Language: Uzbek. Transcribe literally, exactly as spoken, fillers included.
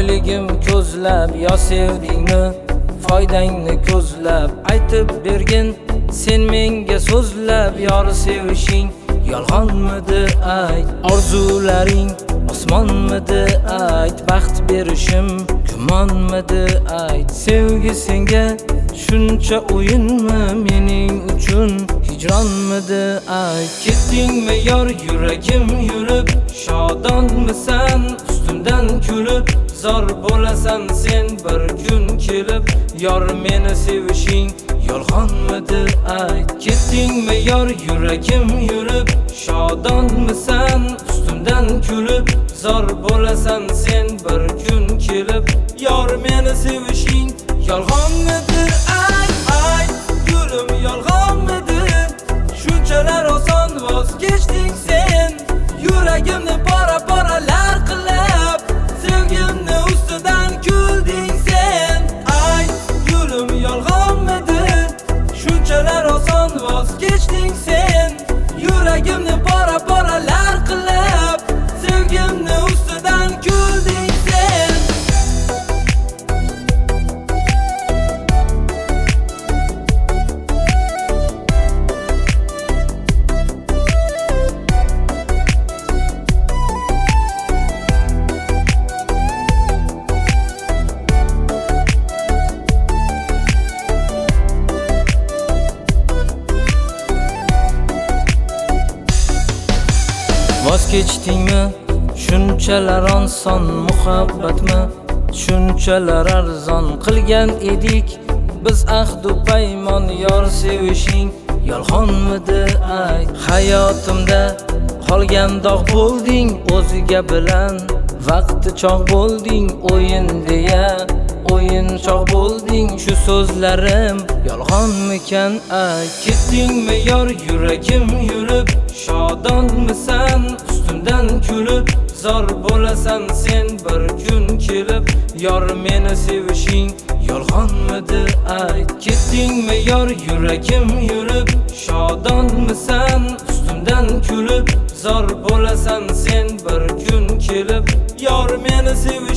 boyligim ko'zlab yo sevdingmi foydangni ko'zlab aytib bergin sen menga so'zlab yor sevishing yolg'onmidi ayt orzularing osmonmidi ayt baxt berishim gumonmidi ayt sevgi senga shuncha o'yinmi mening uchun hijronmidi ayt ketdingmi yor yuragim yulib shodonmisan ustimdan kulib zor bo'lasan sen bir kun kelib yor meni sevishing yolg'onmidi ayt ketdingmi yor yuragim yulib shodonmisan ustimdan kulib zor bo'lasan sen bir kun kelib yor meni sevishing yolg'onmidi ayt ayt gulim yolg'onmidi shunchalar oson voz kechding sen yuragimni pora poralar qilib sevgimni ustidan kulding sen ayt gulim yolg'onmidi shunchalar oson voz kechding sen yuragimni pora poralar qilib sevgimni ustidan kulding sen voz kechdingmi shunchalar oson muhabbatmi shunchalar arzon qilgan edik biz ahdu paymon yor sevishing yolg'onmidi ayt hayotimda qolgan dog' bo'lding o'zga bilan vaqti chog' bo'lding o'yin deya o'yinchoq bo'lding shu so'zlarim yolg'onmikan ayt ketdingmi yor yuragim yulib shodonmisan ustimdan kulib zor bo'lasan sen bir kun kelib yor meni sevishing yolg'onmidi ayt ketdingmi yor yuragim yulib shodonmisan ustimdan kulib zor bo'lasan sen bir kun kelib yor meni sevishing